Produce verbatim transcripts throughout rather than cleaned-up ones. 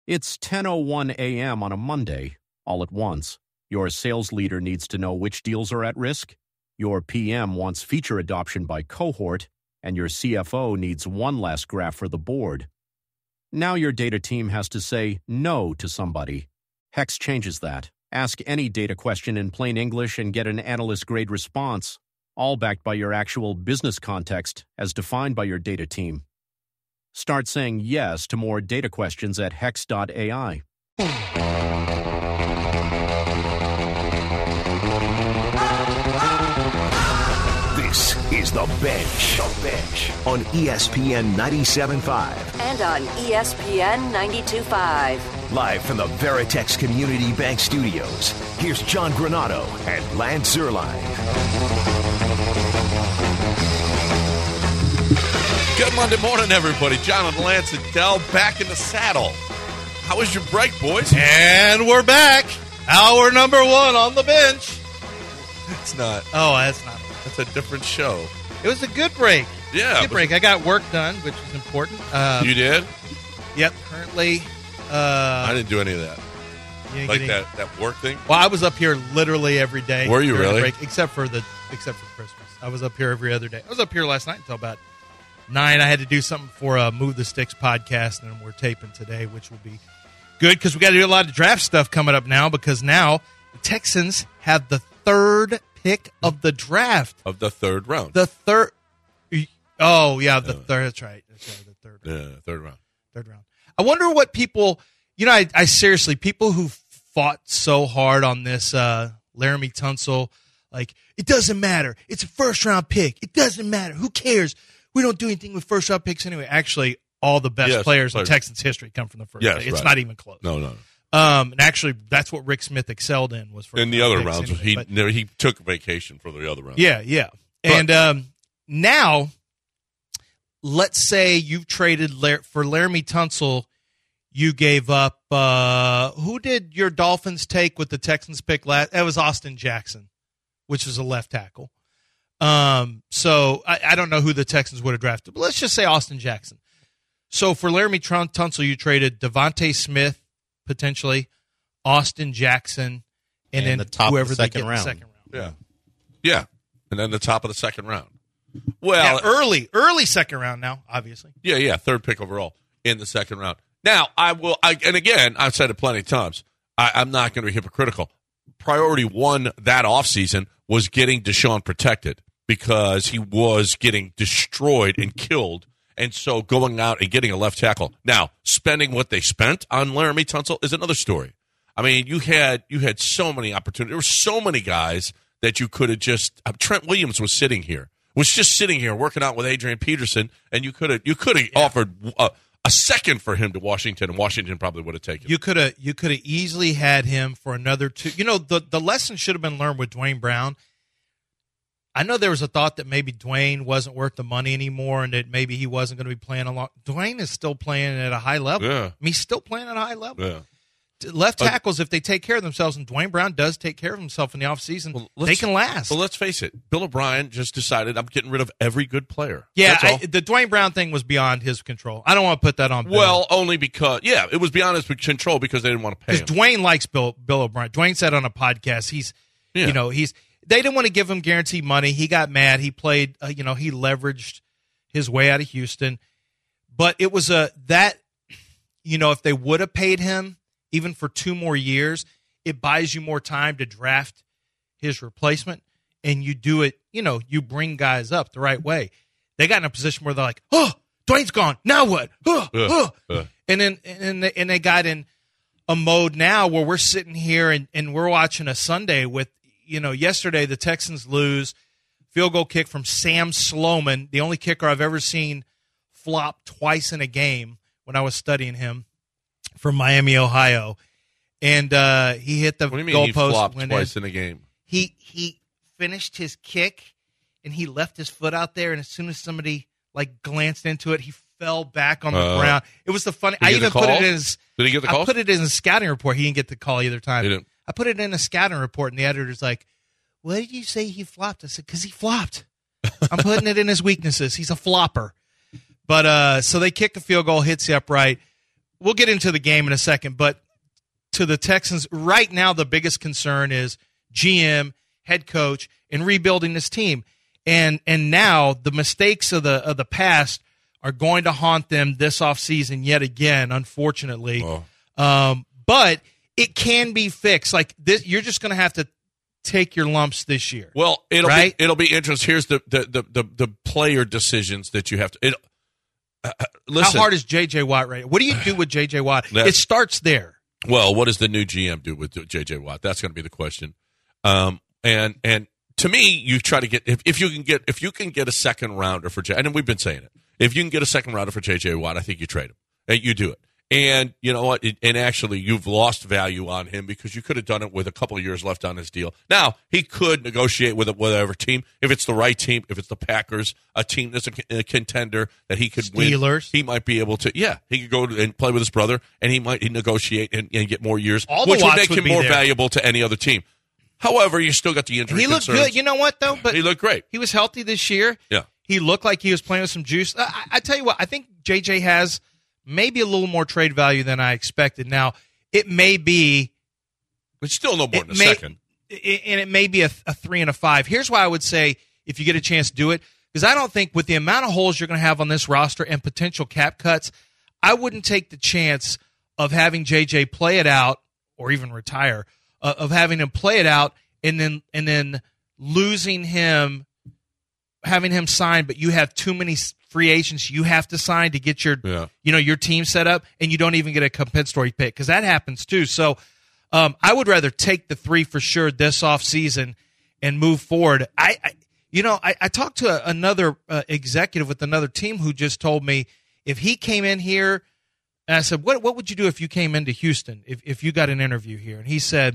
It's ten oh one a.m. on a Monday, all at once. Your sales leader needs to know which deals are at risk. Your P M wants feature adoption by cohort, and your C F O needs one last graph for the board. Now your data team has to say no to somebody. Hex changes that. Ask any data question in plain English and get an analyst-grade response, all backed by your actual business context as defined by your data team. Start saying yes to more data questions at hex dot A I. This is The Bench. The Bench on E S P N ninety-seven point five. And on E S P N ninety-two point five. Live from the Veritex Community Bank Studios, here's John Granato and Lance Zierlein. Good Monday morning, everybody. John and Lance and Dell back in the saddle. How was your break, boys? And we're back. Hour number one on the bench. It's not. Oh, that's not. That's a different show. It was a good break. Yeah. Good break. I got work done, which is important. Uh, you did? Yep. Currently. Uh, I didn't do any of that. Like that, that work thing? Well, I was up here literally every day. Were you really? Break, except for the except for Christmas. I was up here every other day. I was up here last night until about nine. I had to do something for a Move the Sticks podcast, and we're taping today, which will be good because we got to do a lot of draft stuff coming up now because now the Texans have the third pick of the draft. Of the third round. The third. Oh, yeah, the uh, third. That's right. That's right. The third round. Yeah, third round. Third round. I wonder what people, you know, I, I seriously, people who fought so hard on this uh, Laramie Tunsil, like, it doesn't matter. It's a first round pick. It doesn't matter. Who cares? We don't do anything with first round picks anyway. Actually, all the best yes, players, players in Texans history come from the first yes, pick. It's right. not even close. No, no, no. Um, and actually, that's what Rick Smith excelled in was for in the other rounds. anyway, he but, no, he took vacation for the other rounds. Yeah, yeah. But, and um, now, let's say you've traded Lar- for Laramie Tunsil. You gave up. Uh, who did your Dolphins take with the Texans pick last? That was Austin Jackson, which is a left tackle. Um, so I, I don't know who the Texans would have drafted, but let's just say Austin Jackson. So for Laramie Tunsil, you traded Devontae Smith, potentially, Austin Jackson, and, and then the top whoever of the second they get round. in the second round. Yeah. Yeah. And then the top of the second round. Well, yeah, early, early second round now, obviously. Yeah, yeah, third pick overall in the second round. Now, I will, I, and again, I've said it plenty of times, I, I'm not going to be hypocritical. Priority one that offseason was getting Deshaun protected because he was getting destroyed and killed. And so going out and getting a left tackle. Now, spending what they spent on Laramie Tunsil is another story. I mean, you had you had so many opportunities. There were so many guys that you could have just uh, – Trent Williams was sitting here, was just sitting here working out with Adrian Peterson, and you could have you could have yeah. offered uh, a second for him to Washington, and Washington probably would have taken You could have you could have easily had him for another two. You know, the, the lesson should have been learned with Dwayne Brown. I know there was a thought that maybe Dwayne wasn't worth the money anymore and that maybe he wasn't going to be playing a lot. Dwayne is still playing at a high level. Yeah. I mean, he's still playing at a high level. Yeah. Left tackles, if they take care of themselves, and Dwayne Brown does take care of himself in the offseason, well, they can last. Well, let's face it. Bill O'Brien just decided I'm getting rid of every good player. Yeah, I, the Dwayne Brown thing was beyond his control. I don't want to put that on Bill. Well, only because, yeah, it was beyond his control because they didn't want to pay him. Because Dwayne likes Bill, Bill O'Brien. Dwayne said on a podcast, he's, yeah. you know, he's, they didn't want to give him guaranteed money. He got mad. He played, uh, you know, he leveraged his way out of Houston. But it was a, that, you know, if they would have paid him, even for two more years, it buys you more time to draft his replacement, and you do it, you know, you bring guys up the right way. They got in a position where they're like, oh, Dwayne's gone. Now what? Oh, uh, oh. Uh. And then and they, and they got in a mode now where we're sitting here and, and we're watching a Sunday with, you know, yesterday the Texans lose, field goal kick from Sam Sloman, the only kicker I've ever seen flop twice in a game when I was studying him. From Miami, Ohio, and uh, he hit the goalpost. What do you mean he flopped twice in a game? He he finished his kick, and he left his foot out there, and as soon as somebody like glanced into it, he fell back on the uh, ground. It was the funny. I even put it in his. Did he get the call? I put it in his scouting report. He didn't get the call either time. He didn't. I put it in a scouting report, and the editor's like, "What did you say he flopped?" I said, "Because he flopped." I'm putting it in his weaknesses. He's a flopper. But uh, so they kick a field goal, hits the upright. we'll get into the game in a second, but to the Texans right now, the biggest concern is G M, head coach, and rebuilding this team. And and now the mistakes of the of the past are going to haunt them this offseason yet again, unfortunately. Oh. Um, but it can be fixed. Like this, you're just going to have to take your lumps this year. Well, it'll right? be it'll be interesting. Here's the the the the, the player decisions that you have to. It, uh, listen, how hard is J J Watt right now? What do you do with J J Watt? It starts there. Well, what does the new G M do with J J Watt? That's going to be the question. Um, and and to me, you try to get if, if you can get if you can get a second rounder for J. And we've been saying it. If you can get a second rounder for J J Watt, I think you trade him. And you do it. And you know what? It, and actually, you've lost value on him because you could have done it with a couple of years left on his deal. Now, he could negotiate with whatever team. If it's the right team, if it's the Packers, a team that's a, a contender that he could Steelers. win, he might be able to. Yeah, he could go and play with his brother, and he might negotiate and, and get more years, All the which would Watts make would him be more there. valuable to any other team. However, you still got the injury He looked concerns. good. You know what, though? But he looked great. He was healthy this year. Yeah. He looked like he was playing with some juice. I, I tell you what, I think J J has maybe a little more trade value than I expected. Now, it may be. But still no more than a may, second. And it may be a, a three and a five. Here's why I would say if you get a chance to do it, because I don't think with the amount of holes you're going to have on this roster and potential cap cuts, I wouldn't take the chance of having J J play it out or even retire, uh, of having him play it out and then and then losing him, having him sign, but you have too many free agents you have to sign to get your Yeah. you know your team set up, and you don't even get a compensatory pick because that happens too. So um, I would rather take the three for sure this offseason and move forward. I, I you know I, I talked to a, another uh, executive with another team who just told me if he came in here, and I said, what what would you do if you came into Houston if if you got an interview here? And he said.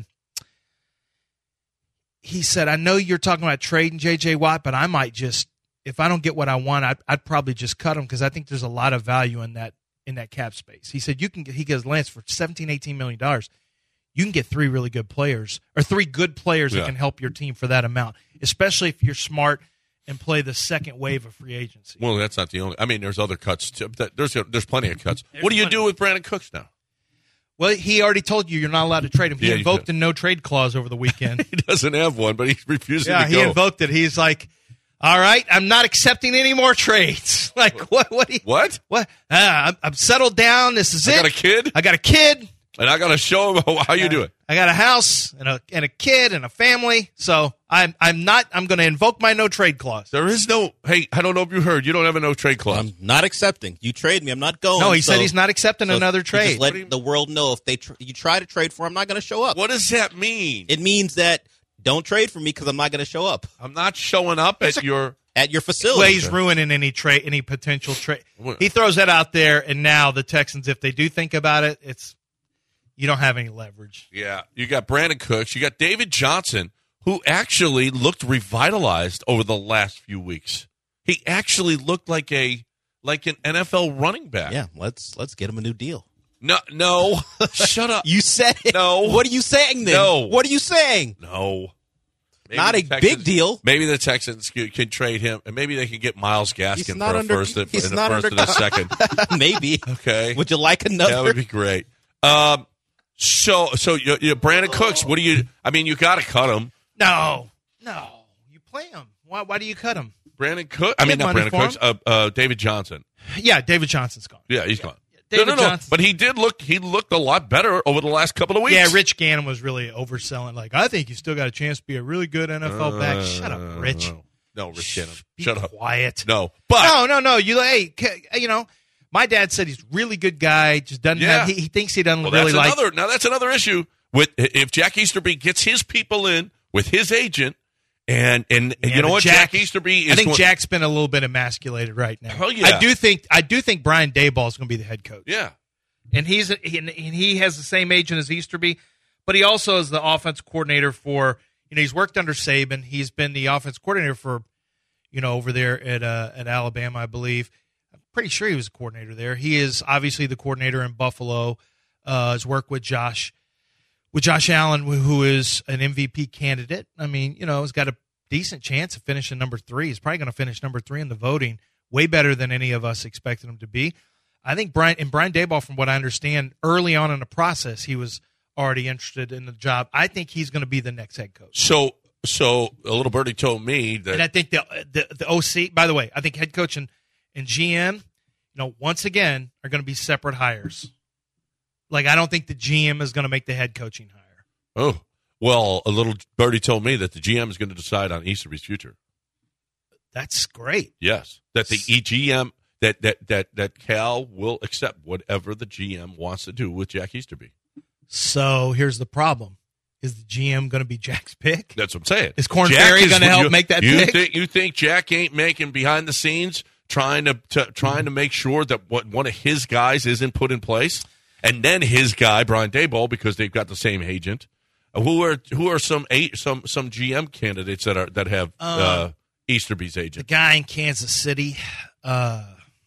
He said, I know you're talking about trading J J Watt, but I might just, if I don't get what I want, I'd, I'd probably just cut him because I think there's a lot of value in that in that cap space. He said, you can get, he goes, Lance, for seventeen, eighteen million dollars, you can get three really good players or three good players Yeah. that can help your team for that amount, especially if you're smart and play the second wave of free agency. Well, that's not the only. I mean, there's other cuts. Too. There's there's plenty of cuts. What do you plenty. do with Brandon Cooks now? Well, he already told you you're not allowed to trade him. He Yeah, you invoked could. a no trade clause over the weekend. He doesn't have one, but he's refusing Yeah, to he go. invoked it. He's like, all right, I'm not accepting any more trades. Like, what? What? do you- What? What? Ah, I'm, I'm settled down. This is I it. got a kid, I got a kid. and I got to show him how, how you do it. I got a house and a and a kid and a family. So I'm I'm not. I'm going to invoke my no trade clause. There is no. Hey, I don't know if you heard. You don't have a no trade clause. I'm not accepting. You trade me. I'm not going. No, he so, said he's not accepting so another you trade. Just let the world know if they tr- you try to trade for him, I'm not going to show up. What does that mean? It means that don't trade for me because I'm not going to show up I'm not showing up at your. at your facility. Well, he's ruining any trade, any potential trade. What? He throws that out there, and now the Texans, if they do think about it, it's you don't have any leverage. Yeah, you got Brandon Cooks. You got David Johnson, who actually looked revitalized over the last few weeks. He actually looked like a like an N F L running back. Yeah, let's let's get him a new deal. No, no, shut up. You said it. No. What are you saying then? No. What are you saying? No. Maybe Not the a Texans- big deal. Maybe the Texans can, can trade him, and maybe they can get Miles Gaskin He's for not a under- first and, he's and a not first under- and a second. Maybe. Okay, Would you like another? that would be great. Um, so so you, you Brandon Cooks. What do you? I mean, you got to cut him. No, no, you play him. Why? Why do you cut him? Brandon Cooks. I Get mean, not money Brandon for Cooks. Uh, uh, David Johnson. Yeah, David Johnson's gone. Yeah, he's gone. David no, no, no. Johnson. But he did look. He looked a lot better over the last couple of weeks. Yeah, Rich Gannon was really overselling. Like, I think you still got a chance to be a really good N F L back. Shut up, Rich. No, no Rich Gannon. Be Shut up. quiet. No, but No, no, no. You, hey, c- you know, my dad said he's a really good guy. Just doesn't Yeah. have. He, he thinks he doesn't well, really that's like. another. Now that's another issue. With if Jack Easterby gets his people in with his agent, and and, and Yeah, you know but what, Jack- Jack, Easterby is. I think going- Jack's been a little bit emasculated right now. Hell yeah. I do think. I do think Brian Daboll is going to be the head coach. Yeah. and he's and he has the same agent as Easterby, but he also is the offense coordinator for. You know, he's worked under Saban. He's been the offense coordinator for, you know, over there at uh, at Alabama, I believe. I'm pretty sure he was a coordinator there. He is obviously the coordinator in Buffalo. Uh, has worked with Josh, with Josh Allen, who is an M V P candidate. I mean, you know, has got a decent chance of finishing number three. He's probably going to finish number three in the voting, way better than any of us expected him to be. I think Brian and Brian Daboll, from what I understand, early on in the process, he was already interested in the job. I think he's going to be the next head coach. So, so a little birdie told me that, and I think the the, the O C. By the way, I think head coach and, and G M, you know, once again, are going to be separate hires. Like, I don't think the G M is going to make the head coaching hire. Oh, well, a little birdie told me that the G M is going to decide on Easterby's future. That's great. Yes, that the E G M that that that that Cal will accept whatever the G M wants to do with Jack Easterby. So here's the problem: is the G M going to be Jack's pick? That's what I'm saying. Is Corn Ferry going to help you, make that you pick? Think, you think Jack ain't making behind the scenes trying to, to trying to make sure that what one of his guys isn't put in place, and then his guy Brian Daboll, because they've got the same agent. Who are who are some eight some some G M candidates that are that have uh, uh, Easterby's agent? The guy in Kansas City. Uh,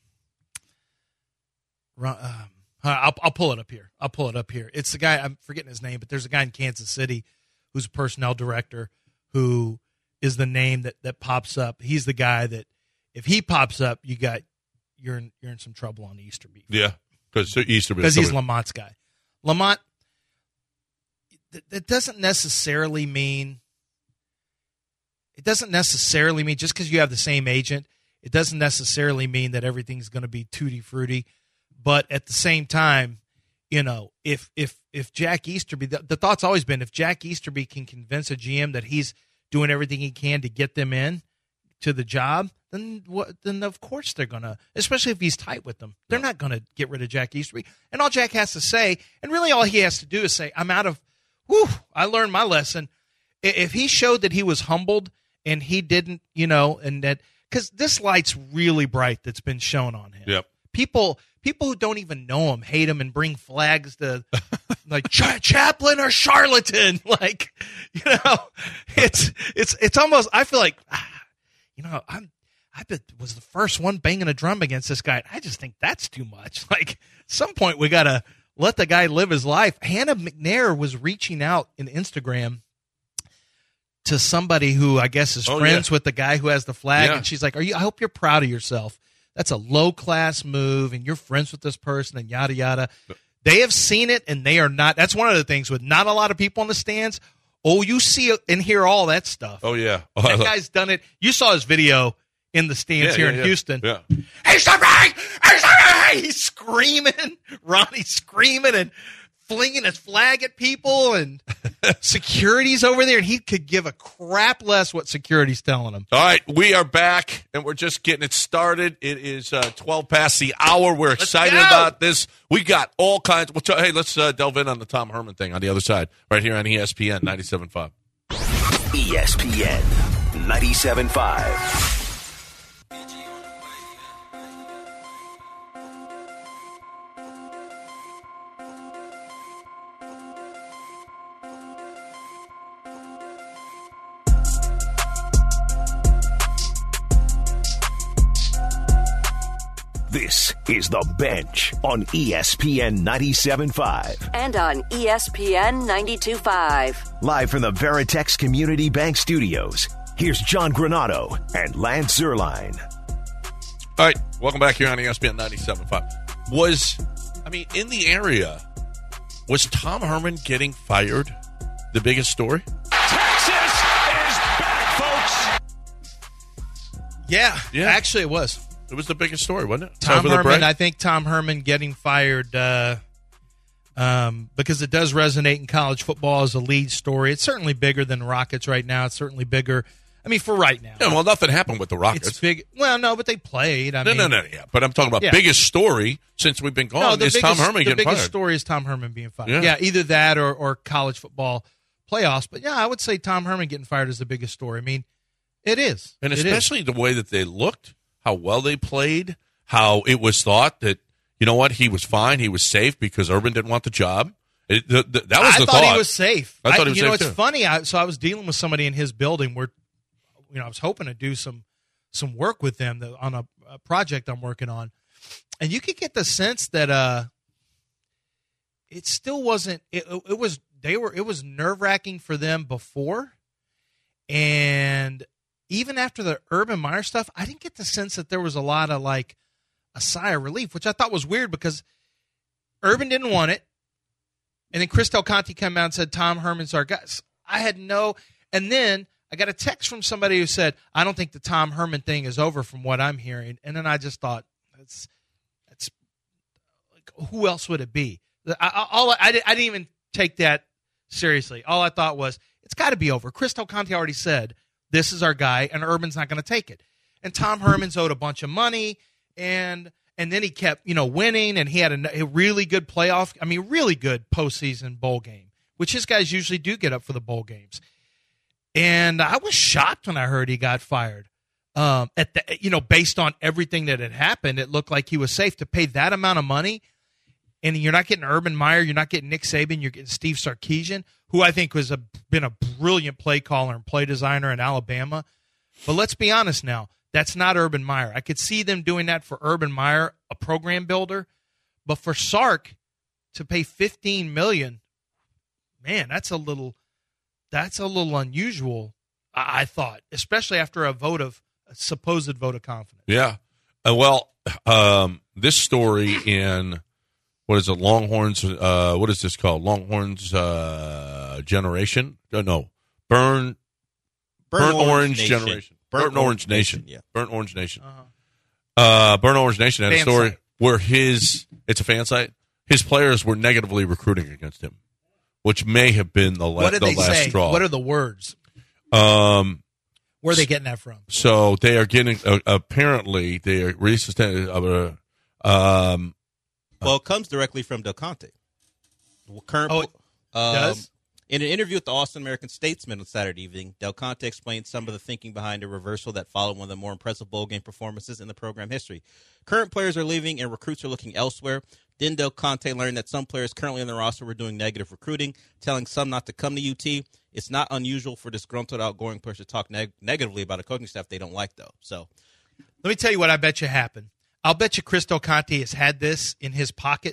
um, I'll I'll pull it up here. I'll pull it up here. It's the guy, I'm forgetting his name, but there's a guy in Kansas City who's a personnel director who is the name that, that pops up. He's the guy that if he pops up, you got you're in you're in some trouble on Easterby. Yeah, because Easterby because he's Lamont's guy. Lamont. That doesn't necessarily mean it doesn't necessarily mean just because you have the same agent, it doesn't necessarily mean that everything's going to be tutti frutti. But at the same time, you know, if if if Jack Easterby, the, the thought's always been if Jack Easterby can convince a G M that he's doing everything he can to get them in to the job, then what? Then of course they're gonna, especially if he's tight with them, they're not gonna get rid of Jack Easterby. And all Jack has to say, and really all he has to do is say, "I'm out of." Whew, I learned my lesson. If he showed that he was humbled and he didn't, you know, and that because this light's really bright that's been shown on him. Yep. People, people who don't even know him hate him and bring flags to like Ch- Chaplin or charlatan. Like, you know, it's it's it's almost. I feel like, you know, I'm I was the first one banging a drum against this guy. I just think that's too much. Like, at some point we gotta let the guy live his life. Hannah McNair was reaching out in Instagram to somebody who I guess is oh, friends yeah. with the guy who has the flag. Yeah. And she's like, "Are you, I hope you're proud of yourself. That's a low-class move, and you're friends with this person, and yada, yada." They have seen it, and they are not. That's one of the things with not a lot of people in the stands. Oh, you see and hear all that stuff. Oh, yeah. Oh, that guy's done it. You saw his video in the stands yeah, here yeah, in yeah. Houston. Yeah. He's the right! He's the right! He's screaming. Ronnie's screaming and flinging his flag at people, and security's over there, and he could give a crap less what security's telling him. All right, we are back, and we're just getting it started. It is uh, twelve past the hour. We're excited about this. We got all kinds. We'll t- hey, let's uh, delve in on the Tom Herman thing on the other side, right here on E S P N ninety-seven point five. E S P N ninety-seven point five. This is The Bench on E S P N ninety-seven point five. And on E S P N ninety-two point five. Live from the Veritex Community Bank Studios, here's John Granato and Lance Zierlein. All right, welcome back here on E S P N ninety-seven point five. Was, I mean, in the area, was Tom Herman getting fired the biggest story? Texas is back, folks! Yeah, Yeah. actually it was. It was the biggest story, wasn't it? Tom Over the Herman, break? I think Tom Herman getting fired uh, um, because it does resonate in college football as a lead story. It's certainly bigger than Rockets right now. It's certainly bigger. I mean, for right now. Yeah, well, nothing happened with the Rockets. It's big. Well, no, but they played. I no, mean, no, no, yeah. But I'm talking about Yeah. biggest story since we've been gone no, the is biggest, Tom Herman the getting biggest fired. story is Tom Herman being fired. Yeah. Yeah, either that or, or college football playoffs. But, yeah, I would say Tom Herman getting fired is the biggest story. I mean, it is. And It is. especially the way that they looked, how well they played, how it was thought that, you know what, he was fine, he was safe because Urban didn't want the job. It, the, the, that was I the thought thought. he was safe. I thought he was you know, safe, it's too. funny. I, so I was dealing with somebody in his building where, you know, I was hoping to do some some work with them that, on a, a project I'm working on, and you could get the sense that uh, it still wasn't. It, it was they were. It was nerve wracking for them before, and even after the Urban Meyer stuff, I didn't get the sense that there was a lot of like a sigh of relief, which I thought was weird because Urban didn't want it. And then Chris Del Conte came out and said, Tom Herman's our guy. I had no – and then I got a text from somebody who said, I don't think the Tom Herman thing is over from what I'm hearing. And then I just thought, that's that's like, who else would it be? I, I, all I, I, didn't, I didn't even take that seriously. All I thought was, it's got to be over. Chris Del Conte already said, this is our guy, and Urban's not going to take it. And Tom Herman's owed a bunch of money, and – And then he kept, you know, winning, and he had a, a really good playoff, I mean, really good postseason bowl game, which his guys usually do get up for the bowl games. And I was shocked when I heard he got fired. Um, at the, you know, based on everything that had happened, it looked like he was safe to pay that amount of money. And you're not getting Urban Meyer, you're not getting Nick Saban, you're getting Steve Sarkisian, who I think was a been a brilliant play caller and play designer in Alabama. But let's be honest now. That's not Urban Meyer. I could see them doing that for Urban Meyer, a program builder, but for Sark to pay fifteen million dollars, man, that's a little, that's a little unusual. I, I thought, especially after a vote of a supposed vote of confidence. Yeah, uh, well, um, this story in what is it, Longhorns? Uh, what is this called? Longhorns uh, Generation? Uh, no, Burn, Burn, Burn Orange, Orange Nation. Generation. Burnt Burnt Orange Nation. Nation, yeah. Burnt Orange Nation. Uh-huh. Uh, Burnt Orange Nation had fan a story site. where his, it's a fan site, his players were negatively recruiting against him, which may have been the, la- What did the they last say? straw. What are the words? Um, Where are they getting that from? so they are getting, uh, apparently, they are resistant, uh, um, Well, it comes directly from Del Conte. Current, Oh, it um, does? In an interview with the Austin American Statesman on Saturday evening, Del Conte explained some of the thinking behind a reversal that followed one of the more impressive bowl game performances in the program history. Current players are leaving and recruits are looking elsewhere. Then Del Conte learned that some players currently on the roster were doing negative recruiting, telling some not to come to U T. It's not unusual for disgruntled, outgoing players to talk neg- negatively about a coaching staff they don't like, though. So, Let me tell you what I bet you happened. I'll bet you Chris Del Conte has had this in his pocket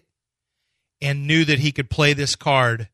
and knew that he could play this card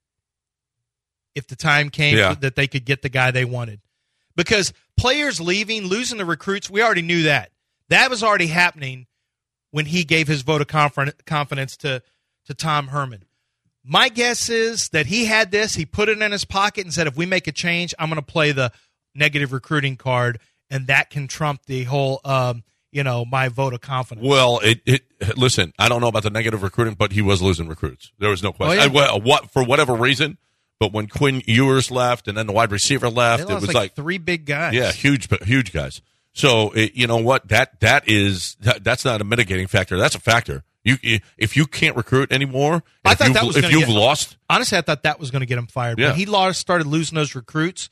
if the time came Yeah. that they could get the guy they wanted. Because players leaving, losing the recruits, we already knew that. That was already happening when he gave his vote of conf- confidence to, to Tom Herman. My guess is that he had this, he put it in his pocket and said, if we make a change, I'm going to play the negative recruiting card, and that can trump the whole, um, you know, my vote of confidence. well, it, it, listen, I don't know about the negative recruiting, but he was losing recruits. There was no question. Oh, yeah. I, well, what, for whatever reason, but when Quinn Ewers left and then the wide receiver They left, lost it was like, like, three big guys. yeah, huge, huge guys. So, it, you know what? That That is, that, that's not a mitigating factor. That's a factor. You, If you can't recruit anymore, I if thought you've, that was if gonna you've get- lost, Honestly, I thought that was going to get him fired. Yeah. When he lost, started losing those recruits,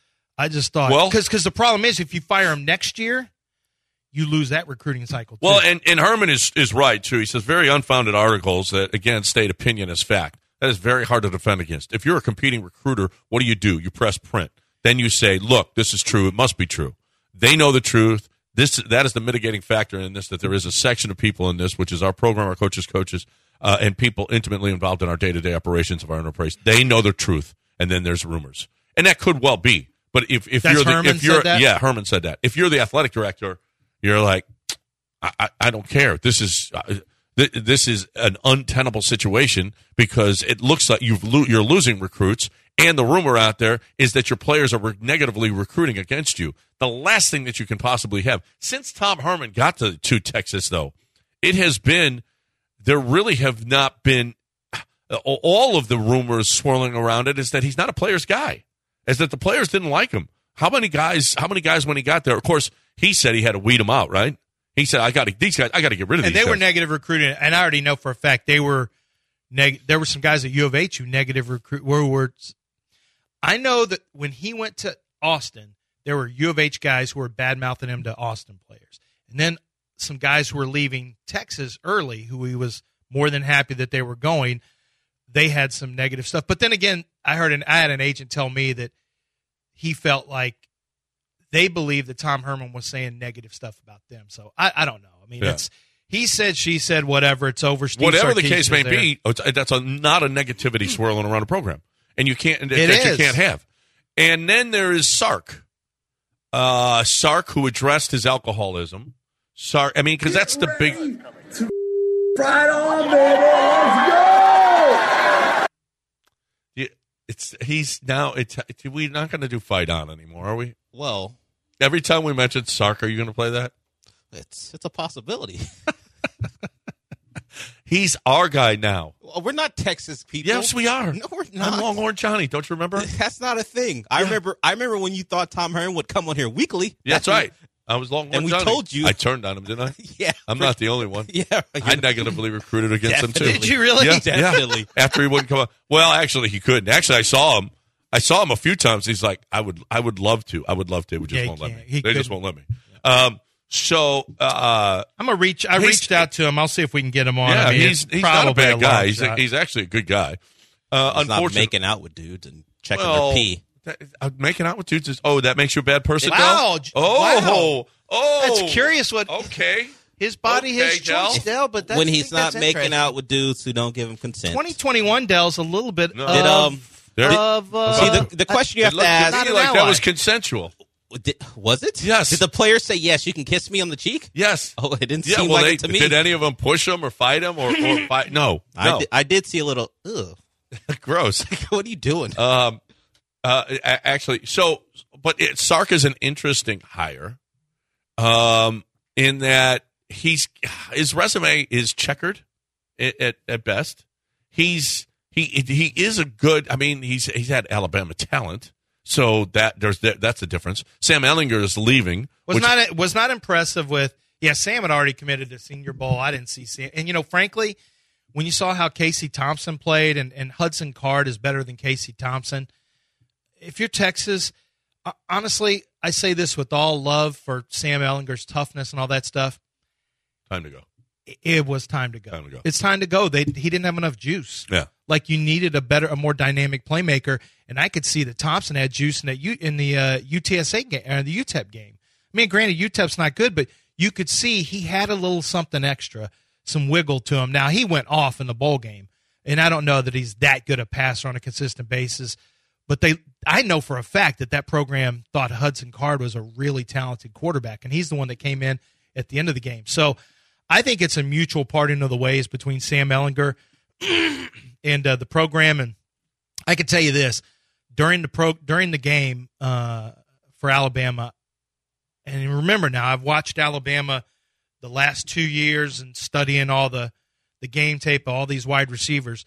I just thought, Well- because the problem is if you fire him next year, you lose that recruiting cycle too. well, and, and Herman is, is right, too. He says very unfounded articles that, again, state opinion as fact. That is very hard to defend against. If you're a competing recruiter, what do you do? You press print. Then you say, look, this is true. It must be true. They know the truth. This That is the mitigating factor in this, that there is a section of people in this, which is our program, our coaches, coaches, uh, and people intimately involved in our day-to-day operations of our enterprise. They know the truth, and then there's rumors. And that could well be. But if, if That's you're the, Herman if you're, said that? yeah, Herman said that. If you're the athletic director, you're like, I, I, I don't care. This is uh, th- this is an untenable situation because it looks like you've lo- you're losing recruits, and the rumor out there is that your players are re- negatively recruiting against you. The last thing that you can possibly have since Tom Herman got to, to Texas, though, it has been there really have not been uh, all of the rumors swirling around it is that he's not a player's guy, is that the players didn't like him. How many guys? How many guys when he got there? Of course, he said he had to weed them out, right? He said, "I got to these guys. I got to get rid of and these." they were guys. negative recruiting, and I already know for a fact they were. Neg- there were some guys at U of H who negative recruit were words. I know that when he went to Austin, there were U of H guys who were bad mouthing him to Austin players, and then some guys who were leaving Texas early, who he was more than happy that they were going. They had some negative stuff, but then again, I heard an I had an agent tell me that he felt like they believed that Tom Herman was saying negative stuff about them. So I, I don't know. I mean, Yeah. it's he said, she said, whatever. It's over. Steve Whatever the Sarkisian case is may there. be, it's- that's a, not a negativity swirling around a program, and you can't that It you is. can't have. And then there is Sark, uh, Sark who addressed his alcoholism. Sark, I mean, because that's the big. Right on, baby. Let's go. Yeah, it's he's now. It's we're not going to do fight on anymore, are we? Well, every time we mention Sark, are you going to play that? It's it's a possibility. He's our guy now. Well, we're not Texas people. Yes, we are. No, we're not. I'm Longhorn Johnny. Don't you remember? That's not a thing. I Yeah. remember. I remember when you thought Tom Herman would come on here weekly. Yeah, that's right. I was Longhorn And we Johnny. told you. I turned on him, didn't I? Yeah, I'm not the only one. Yeah, I negatively recruited against him too. Definitely. Did you really? Yeah, Definitely. yeah. After he wouldn't come on. Well, actually, he couldn't. Actually, I saw him. I saw him a few times. He's like, I would, I would love to. I would love to. He just Yeah, he won't let me. can't. He They just couldn't. won't let me. Um. So, uh, I'm gonna reach. I He's- reached out to him. I'll see if we can get him on. yeah, I mean, he's it's he's not a probably bad guy. long He's a, shot. he's actually a good guy. Uh, He's not unfortunately, making out with dudes and checking well, their pee. that- uh, making out with dudes is oh, that makes you a bad person. Wow. Del? Oh, Wow. oh, That's curious. What Okay. his body, Okay, his choice, Del. Del. But that's, When I he's think not that's making interesting. out with dudes who don't give him consent. twenty twenty-one Dell's a little bit No. of, Did, um, There- of uh, See, the, the question you It have to looked to ask: Not me an like that ally. was consensual. did, was it? Yes. Did the player say yes? You can kiss me on the cheek? Yes. Oh, it didn't Yeah. seem Well, like they, it to me. did any of them push him or fight him or, or fight? No. I, No. did, I did see a little. Ugh. Gross. What are you doing? Um, uh, a- actually, so, but it, Sark is an interesting hire, um, in that he's his resume is checkered at, at, at best. He's he he is a good. I mean, he's he's had Alabama talent, so that there's that, that's the difference. Sam Ehlinger is leaving. was which- not was not impressive with. Yeah, Sam had already committed to Senior Bowl. I didn't see Sam, and you know, frankly, when you saw how Casey Thompson played, and, and Hudson Card is better than Casey Thompson. If you're Texas, uh, honestly, I say this with all love for Sam Ehlinger's toughness and all that stuff. time to go. It, it was time to go. Time to go. It's time to go. They he didn't have enough juice. Yeah. Like you needed a better, a more dynamic playmaker, and I could see that Thompson had juice in that U, in the uh, U T S A game, or the U T E P game. I mean, granted, U T E P's not good, but you could see he had a little something extra, some wiggle to him. Now he went off in the bowl game, and I don't know that he's that good a passer on a consistent basis. But they, I know for a fact that that program thought Hudson Card was a really talented quarterback, and he's the one that came in at the end of the game. So I think it's a mutual parting of the ways between Sam Ehlinger and uh, the program. And I can tell you this: during the pro during the game uh, for Alabama, and remember now, I've watched Alabama the last two years and studying all the the game tape of all these wide receivers.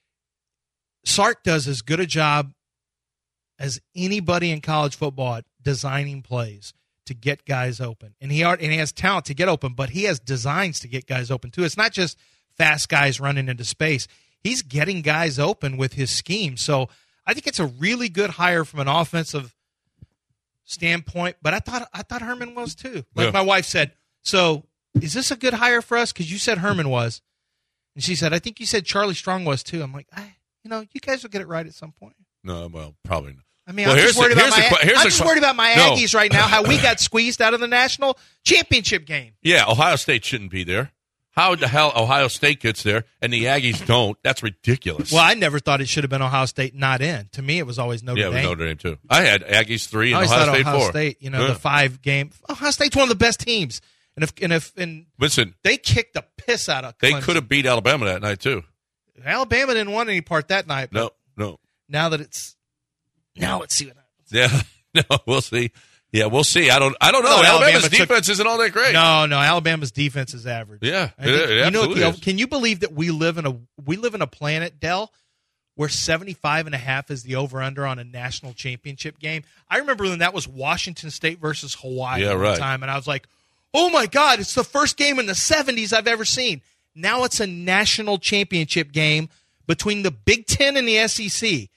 Sark does as good a job as anybody in college football at designing plays to get guys open. And he are, and he has talent to get open, but he has designs to get guys open too. It's not just fast guys running into space. He's getting guys open with his scheme. So I think it's a really good hire from an offensive standpoint, but I thought I thought Herman was too. Like Yeah. my wife said, so is this a good hire for us? Because you said Herman was. And she said, I think you said Charlie Strong was too. I'm like, I, you know, you guys will get it right at some point. No, well, probably not. I mean, Well, I'm here's just worried the- about here's my, the que- here's I'm the just que- worried about my No. Aggies right now, how we got squeezed out of the national championship game. Yeah, Ohio State shouldn't be there. How the hell Ohio State gets there and the Aggies don't? That's ridiculous. Well, I never thought it should have been Ohio State not in. To me, it was always Notre yeah, it was Dame. Notre Dame too. I had Aggies three I and always Ohio thought State Ohio four. State, you know, Yeah. the five game. Ohio State's one of the best teams. And if and if and Listen, they kicked the piss out of they Clemson. could have beat Alabama that night too. Alabama didn't want any part that night. But No, no. now that it's now let's see what happens. Yeah, no, we'll see. Yeah, we'll see. I don't. I don't know. No, Alabama's Alabama took- defense isn't all that great. No, no, Alabama's defense is average. Yeah, I think- it- it you know, absolutely you know, is. can you believe that we live in a we live in a planet, Dell, where seventy-five and a half is the over under on a national championship game? I remember when that was Washington State versus Hawaii Yeah, at the right. time, and I was like, "Oh my God, it's the first game in the seventies I've ever seen." Now it's a national championship game between the Big Ten and the S E C.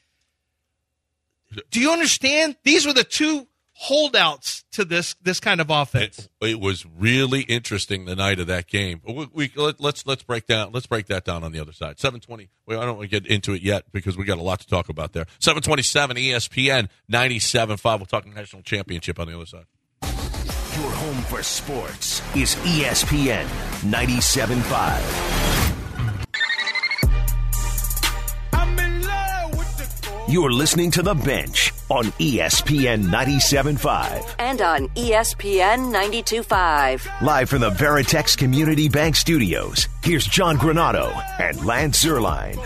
Do you understand? These were the two holdouts to this this kind of offense. It, it was really interesting the night of that game. We, we let, let's let's break down let's break that down on the other side. seven twenty. Well, I don't want to get into it yet because we got a lot to talk about there. seven twenty-seven E S P N ninety-seven point five. We'll talk national championship on the other side. Your home for sports is E S P N ninety-seven point five. You're listening to The Bench on E S P N ninety-seven point five. And on E S P N ninety-two point five. Live from the Veritex Community Bank Studios, here's John Granado and Lance Zierlein.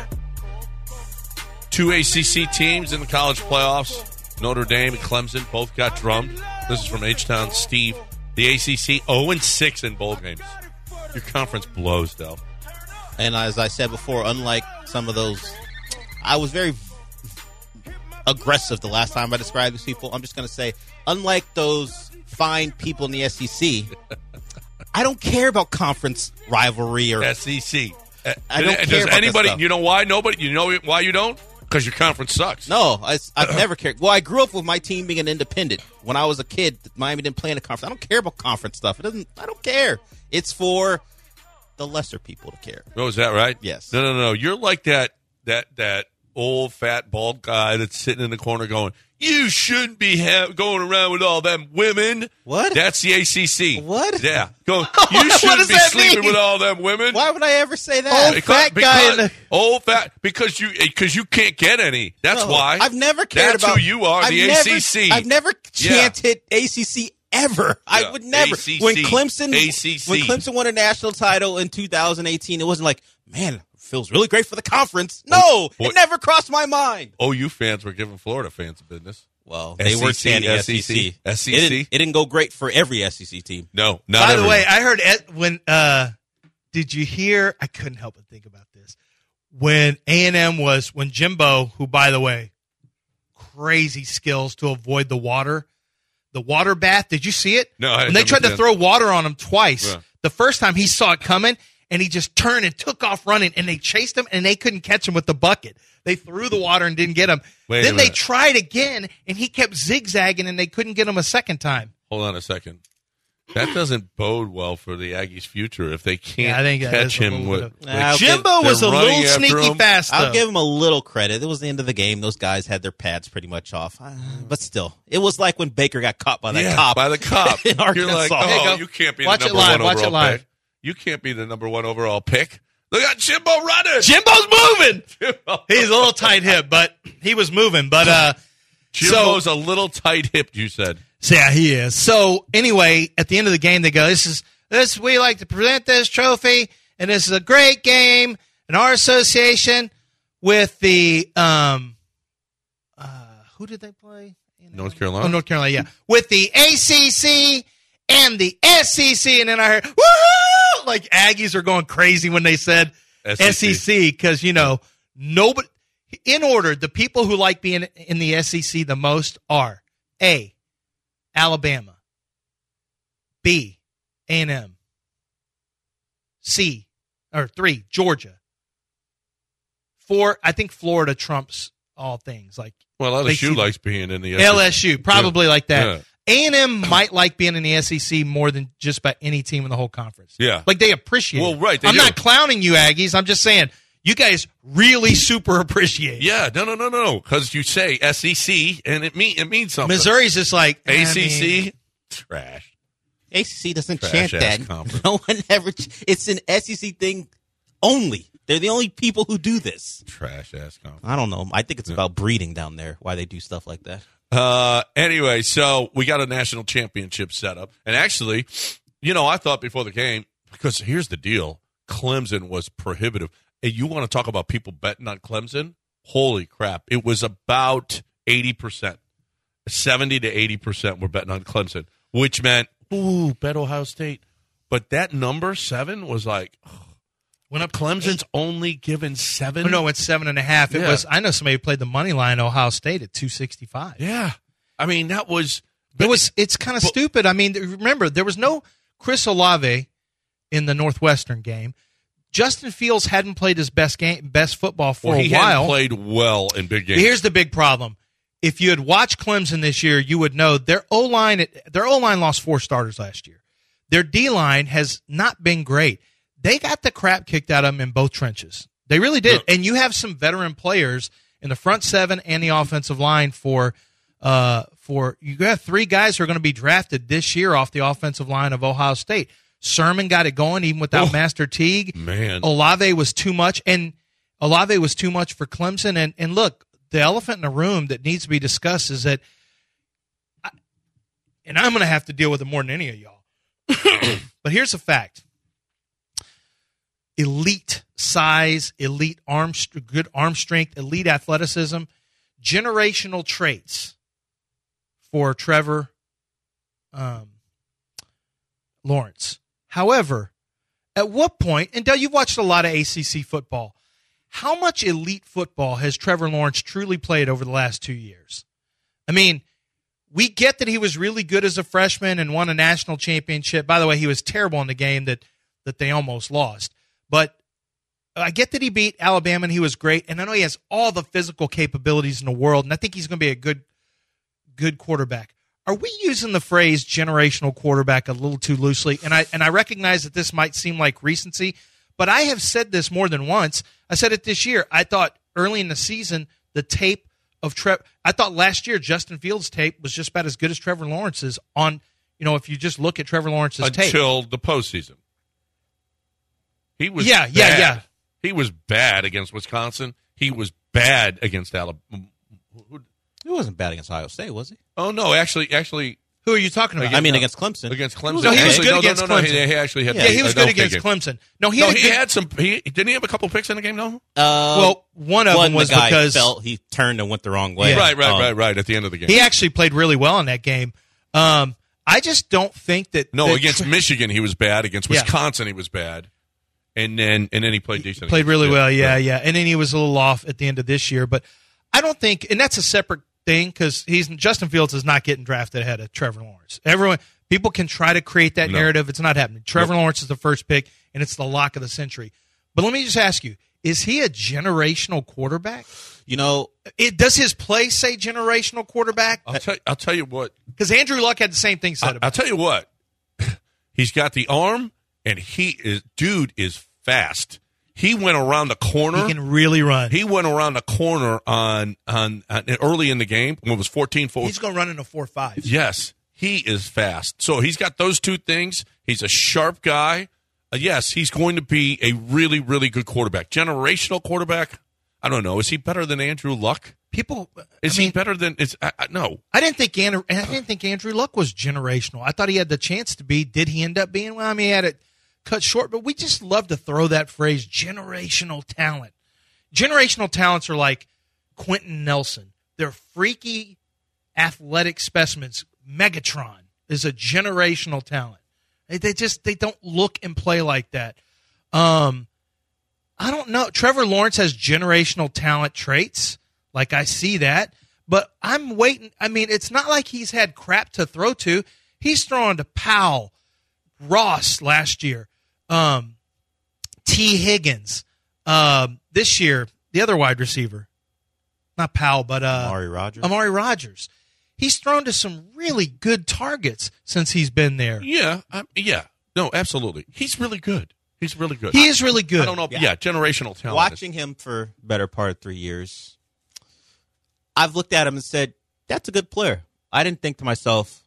Two A C C teams in the college playoffs. Notre Dame and Clemson both got drummed. This is from H-Town Steve. The A C C oh and six in bowl games. Your conference blows, though. And as I said before, unlike some of those, I was very aggressive the last time I described these people. I'm just going to say, unlike those fine people in the S E C, I don't care about conference rivalry or S E C. I don't Does care about anybody? that stuff. You know why nobody? You know why you don't? Because your conference sucks. No, I, I've never cared. Well, I grew up with my team being an independent. When I was a kid, Miami didn't play in a conference. I don't care about conference stuff. It doesn't. I don't care. It's for the lesser people to care. Oh, is that right? Yes. No, no, no. You're like that that that old fat bald guy that's sitting in the corner going, "You shouldn't be ha- going around with all them women." What? That's the A C C. What? Yeah. Go. You What shouldn't does be that sleeping mean? with all them women. Why would I ever say that? Old fat guy in the- old fat because you because you can't get any. That's No, why. I've never cared That's about. who you are. I've the never, A C C. I've never chanted A C C ever. I Yeah, would never. A C C, when Clemson, A C C. when Clemson won a national title in two thousand eighteen, it wasn't like, man, it feels really great for the conference. No, boy. it never crossed my mind. O U fans were giving Florida fans business. Well, they were S E C, chanting S E C. S E C? It didn't, it didn't go great for every S E C team. No, not By the way, everyone. I heard Ed, when uh, did you hear? I couldn't help but think about this when A and M was when Jimbo, who by the way, crazy skills to avoid the water, the water bath. Did you see it? No, I And they didn't tried to understand. throw water on him twice. Yeah. The first time he saw it coming, and he just turned and took off running, and they chased him, and they couldn't catch him with the bucket. They threw the water and didn't get him. Wait a then they minute. tried again, and he kept zigzagging, and they couldn't get him a second time. Hold on a second. That doesn't bode well for the Aggies' future if they can't Yeah, I think that catch is a him little with. bit of- like, I'll give- Jimbo was a they're running little after sneaky him. fast, though. I'll give them a little credit. It was the end of the game. Those guys had their pads pretty much off. Uh, But still, it was like when Baker got caught by that yeah, cop. by the cop. in Arkansas. You're like, There you oh, go. you can't be Watch the it number live. one Watch overall it live. pick. You can't be the number one overall pick. Look at Jimbo running. Jimbo's moving. He's a little tight hip, but he was moving. But uh, Jimbo's so, a little tight-hipped, you said. so yeah, he is. So anyway, at the end of the game, they go, "This is this. We like to present this trophy, and this is a great game in our association with the um, uh, who did they play? North Carolina? Oh, North Carolina, yeah, with the A C C and the S E C." And then I heard, "Woo!" Like Aggies are going crazy when they said S E C. S E C because you know nobody. In order, the people who like being in the S E C the most are A, Alabama, B, A and M, C, or three, Georgia, four, I think Florida trumps all things. Like Well, L S U They see- likes being in the S E C. L S U, probably Yeah. like that. Yeah. A and M might like being in the S E C more than just about any team in the whole conference. Yeah. Like they appreciate Well, it. right, they I'm do. not clowning you, Aggies. I'm just saying you guys really super appreciate it. Yeah, no, no, no, no, because you say S E C, and it, mean, it means something. Missouri's just like A I C C, mean, trash. A C C doesn't Trash chant ass that. conference. No one ever. ch- It's an S E C thing only. They're the only people who do this. Trash ass conference. I don't know. I think it's about breeding down there. Why they do stuff like that. Uh, anyway, so we got a national championship set up. And actually, you know, I thought before the game, because here's the deal Clemson was prohibitive. And you want to talk about people betting on Clemson? Holy crap. It was about eighty percent. seventy to eighty percent were betting on Clemson, which meant, ooh, bet Ohio State. But that number, seven, was like, went up Clemson's only given seven? Oh, no, it's seven and a half. It Yeah. was. I know somebody who played the money line Ohio State at two sixty five. Yeah. I mean, that was. It was. It's kind of stupid. I mean, remember there was no Chris Olave in the Northwestern game. Justin Fields hadn't played his best game, best football for Well, a he while. hadn't played well in big games. Here's the big problem. If you had watched Clemson this year, you would know their O-line their O-line lost four starters last year. Their D-line has not been great. They got the crap kicked out of them in both trenches. They really did. Yeah. And you have some veteran players in the front seven and the offensive line for uh for you have three guys who are going to be drafted this year off the offensive line of Ohio State. Sermon got it going even without Oh, Master Teague. man. Olave was too much, and Olave was too much for Clemson. And and look, the elephant in the room that needs to be discussed is that, I, and I'm going to have to deal with it more than any of y'all. But here's a fact. Elite size, elite arm, good arm strength, elite athleticism, generational traits for Trevor um, Lawrence. However, at what point, and Dale, you've watched a lot of A C C football, how much elite football has Trevor Lawrence truly played over the last two years? I mean, we get that he was really good as a freshman and won a national championship. By the way, he was terrible in the game that, that they almost lost. But I get that he beat Alabama and he was great, and I know he has all the physical capabilities in the world, and I think he's going to be a good, good quarterback. Are we using the phrase generational quarterback a little too loosely? And I and I recognize that this might seem like recency, but I have said this more than once. I said it this year. I thought early in the season, the tape of Trevor, I thought last year Justin Fields' tape was just about as good as Trevor Lawrence's on, you know, if you just look at Trevor Lawrence's Until tape. Until the postseason. He was yeah, bad. yeah, yeah. He was bad against Wisconsin. He was bad against Alabama. He wasn't bad against Ohio State, was he? Oh, no, actually, actually. Who are you talking about? I mean, against Clemson. Against Clemson. No, he was actually, good no, against no, no, Clemson. No, he, he actually had. Yeah, he was good against game. Clemson. No, he no, had, he good, had some. He didn't he have a couple picks in the game? No. Uh, well, one of one, them was the guy because felt he turned and went the wrong way. Yeah. Right, right, um, right, right. At the end of the game, he actually played really well in that game. Um, I just don't think that. No, that against tra- Michigan he was bad. Against Yeah. Wisconsin he was bad, and then and then he played decent. Played really yeah, well, yeah, yeah, yeah. And then he was a little off at the end of this year, but I don't think, and that's a separate thing because he's Justin Fields is not getting drafted ahead of Trevor Lawrence. Everyone, people can try to create that No. narrative. It's not happening. Trevor Nope. Lawrence is the first pick, and it's the lock of the century. But let me just ask you: is he a generational quarterback? You know, It does his play say generational quarterback? I'll tell. I'll tell you what. Because Andrew Luck had the same thing said I, about I'll tell you what. He's got the arm, and he is. Dude is fast. He went around the corner. him. He can really run. He went around the corner on, on on early in the game when it was fourteen four. He's going to run in a four five. Yes, he is fast. So he's got those two things. He's a sharp guy. Uh, yes, he's going to be a really, really good quarterback. Generational quarterback. I don't know. Is he better than Andrew Luck? People, Is I mean, he better than? Is I, I, no. I didn't think Andrew. I didn't think Andrew Luck was generational. I thought he had the chance to be. Did he end up being? Well, I mean, he had it cut short. But we just love to throw that phrase, generational talent. Generational talents are like Quentin Nelson. They're freaky, athletic specimens. Megatron is a generational talent. They, they just they don't look and play like that. Um, I don't know. Trevor Lawrence has generational talent traits. Like, I see that. But I'm waiting. I mean, it's not like he's had crap to throw to. He's throwing to Powell, Ross last year, um, T. Higgins. Um, this year, the other wide receiver. Not Powell, but uh, Amari Rodgers. Amari Rodgers. He's thrown to some really good targets since he's been there. Yeah. Um, yeah. No. Absolutely. He's really good. He's really good. He is really good. I don't know. Yeah. yeah generational talent. Watching him for better part of three years, I've looked at him and said, that's a good player. I didn't think to myself,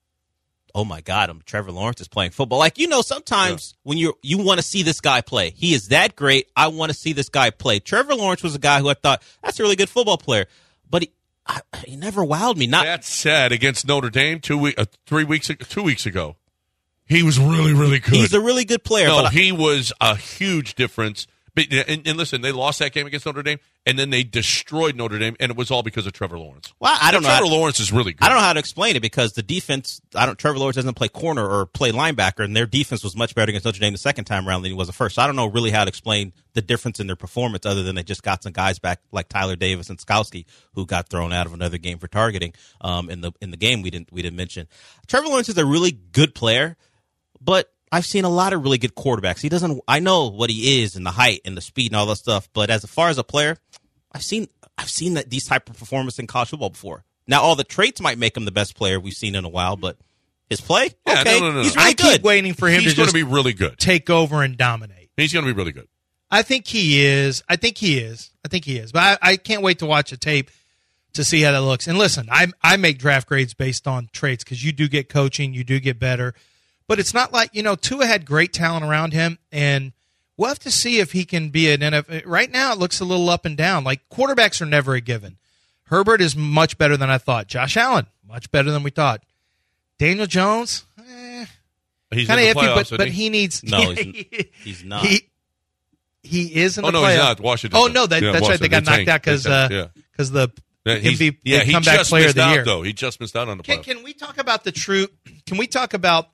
oh, my God, I'm Trevor Lawrence is playing football. Like, you know, sometimes yeah. when you you want to see this guy play, he is that great. I want to see this guy play. Trevor Lawrence was a guy who I thought, that's a really good football player. But he, I, he never wowed me. Not that said, against Notre Dame two week, uh, three weeks, two weeks ago, he was really, really good. He's a really good player. No, but he I, was a huge difference. But, and, and listen, they lost that game against Notre Dame, and then they destroyed Notre Dame, and it was all because of Trevor Lawrence. Well, I don't and know. Trevor how, Lawrence is really good. I don't know how to explain it because the defense. I don't. Trevor Lawrence doesn't play corner or play linebacker, and their defense was much better against Notre Dame the second time around than he was the first. So I don't know really how to explain the difference in their performance, other than they just got some guys back like Tyler Davis and Skowski who got thrown out of another game for targeting. Um, in the in the game we didn't we didn't mention. Trevor Lawrence is a really good player, but I've seen a lot of really good quarterbacks. He doesn't. I know what he is and the height and the speed and all that stuff. But as far as a player, I've seen I've seen that these type of performance in college football before. Now, all the traits might make him the best player we've seen in a while, but his play, yeah, okay, no, no, no, no. he's really I good. keep waiting for him He's to going just to be really good. take over and dominate. He's going to be really good. I think he is. I think he is. I think he is. But I, I can't wait to watch a tape to see how that looks. And listen, I I make draft grades based on traits because you do get coaching, you do get better. But it's not like, you know, Tua had great talent around him, and we'll have to see if he can be an N F L. Right now, it looks a little up and down. Like, quarterbacks are never a given. Herbert is much better than I thought. Josh Allen, much better than we thought. Daniel Jones, eh, He's kind in of the iffy, playoffs, but, isn't but he? he needs. No, he's, he's not. He, he is in Oh the no, playoffs. he's not. Washington. Oh no, that, Yeah, that's right. They Washington. got knocked tanked. out because They uh, tanked, yeah. because the Yeah, M he's- V P, yeah, the he comeback just player of missed the out, year. though. He just missed out on the Can, playoffs. can we talk about the true? Can we talk about?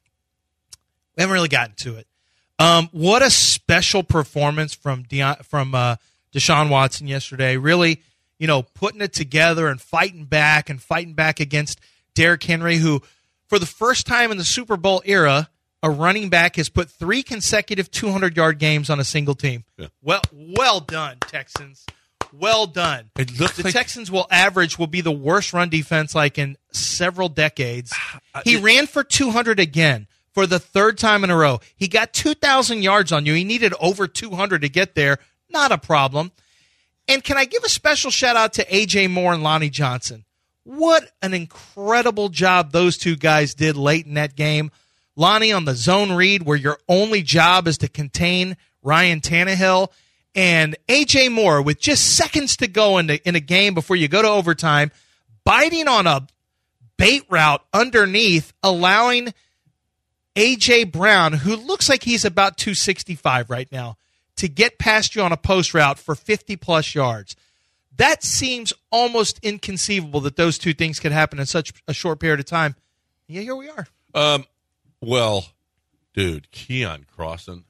We haven't really gotten to it. Um, what a special performance from Deion, from uh, Deshaun Watson yesterday. Really, you know, putting it together and fighting back and fighting back against Derrick Henry, who, for the first time in the Super Bowl era, a running back has put three consecutive two hundred yard games on a single team. Yeah. Well, well done, Texans. Well done. It looks the like- Texans will average will be the worst run defense like in several decades. He it- ran for two hundred again for the third time in a row. He got two thousand yards on you. He needed over two hundred to get there. Not a problem. And can I give a special shout out to A J Moore and Lonnie Johnson? What an incredible job those two guys did late in that game. Lonnie on the zone read where your only job is to contain Ryan Tannehill. And A J Moore, with just seconds to go in, the, in a game before you go to overtime, biting on a bait route underneath, allowing A J Brown, who looks like he's about two sixty-five right now, to get past you on a post route for fifty-plus yards. That seems almost inconceivable that those two things could happen in such a short period of time. Yeah, here we are. Um, well, dude, Keon Crossan.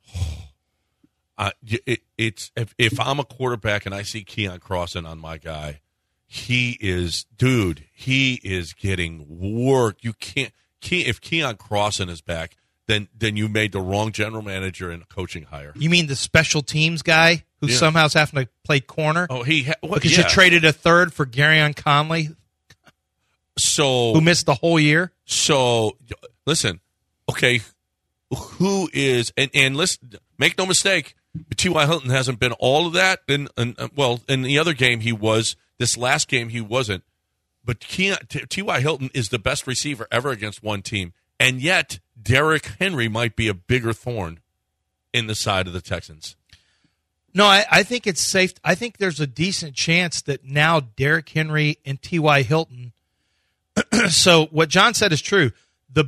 Uh, it, it's if, if I'm a quarterback and I see Keon Crossan on my guy, he is, dude, he is getting work. You can't, Ke, if Keon Crossan is back, then then you made the wrong general manager and coaching hire. You mean the special teams guy who Yeah. somehow's having to play corner? Oh, he ha- well, because yeah. you traded a third for Garyon Conley, so who missed the whole year. So listen, okay, who is and and listen, make no mistake, T Y. Hilton hasn't been all of that. And, and well, in the other game he was. This last game he wasn't. But T Y. Hilton is the best receiver ever against one team, and yet Derrick Henry might be a bigger thorn in the side of the Texans. No, I, I think it's safe. I think there's a decent chance that now Derrick Henry and T Y. Hilton. So what John said is true. The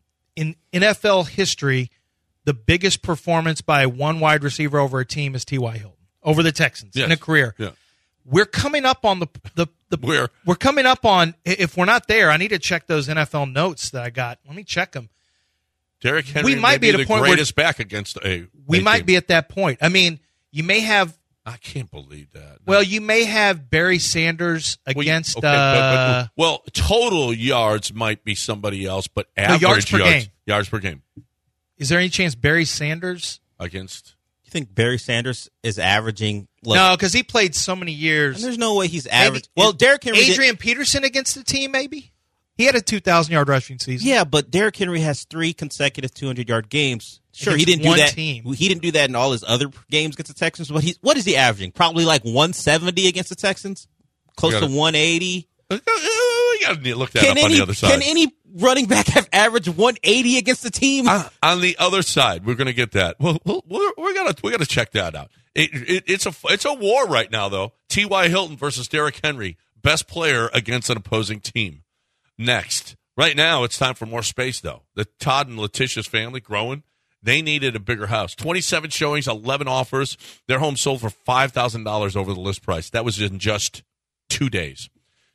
in N F L history, the biggest performance by one wide receiver over a team is T Y. Hilton over the Texans Yes. in a career. Yeah. We're coming up on the the, the Where? we're coming up on. If we're not there, I need to check those N F L notes that I got. Let me check them. Derrick Henry We might may be at a the point where- greatest back against a. We a might team. be at that point. I mean, you may have. I can't believe that. Well, you may have Barry Sanders Well, you- against. okay, but- but- uh, well, total yards might be somebody else, but Well, average yards per yards, game. yards per game is there any chance Barry Sanders? against. You think Barry Sanders is averaging? Look, No, because he played so many years. and there's no way he's Maybe- average. Well, Derrick Henry. did- Adrian Peterson against the team, maybe he had a two thousand yard rushing season. Yeah, but Derrick Henry has three consecutive two hundred yard games. Sure, he Against didn't do one that. team. He didn't do that in all his other games against the Texans. But he's what is he averaging? Probably like one seventy against the Texans, close You to gotta- one eighty. We got to look that Can up on any the other side. can any running back have averaged one eighty against the team? Uh, on the other side, we're going to get that. Well, we'll we're, we're gonna we got to check that out. It, it, it's a it's a war right now, though. T Y. Hilton versus Derrick Henry, best player against an opposing team. Next, right now, it's time for more space, though. The Todd and Letitia's family growing. They needed a bigger house. twenty-seven showings, eleven offers. Their home sold for five thousand dollars over the list price. That was in just two days.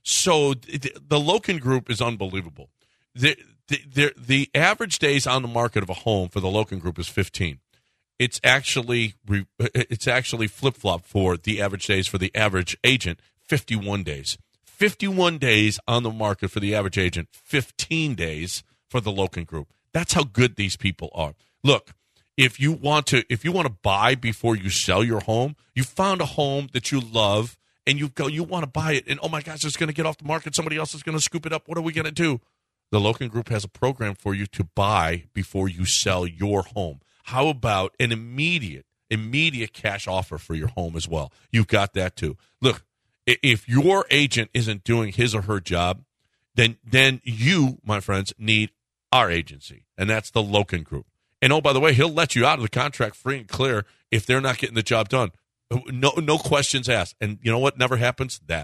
So the, the Loken Group is unbelievable. The, the, the, the average days on the market of a home for the Loken Group is fifteen. It's actually it's actually flip-flop for the average days for the average agent, fifty-one days. fifty-one days on the market for the average agent, fifteen days for the Loken Group. That's how good these people are. Look, if you want to if you want to buy before you sell your home, you found a home that you love and you go you want to buy it and oh my gosh, it's going to get off the market, somebody else is going to scoop it up. What are we going to do? The Loken Group has a program for you to buy before you sell your home. How about an immediate immediate cash offer for your home as well? You've got that too. Look, if your agent isn't doing his or her job, then then you, my friends, need our agency, and that's the Loken Group. And oh, by the way, he'll let you out of the contract free and clear if they're not getting the job done. No, no questions asked. And you know what never happens? That.